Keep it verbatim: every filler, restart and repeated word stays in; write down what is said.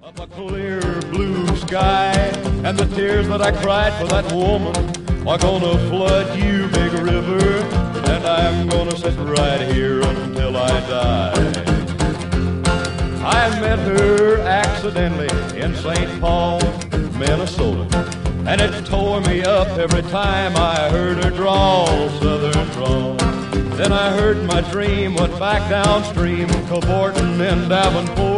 Up a clear blue sky, and the tears that I cried for that woman are gonna flood you, big river, and I'm gonna sit right here until I die. I met her accidentally in Saint Paul, Minnesota, and it tore me up every time I heard her drawl, southern drawl. Then I heard my dream went back downstream, cavorting in Davenport.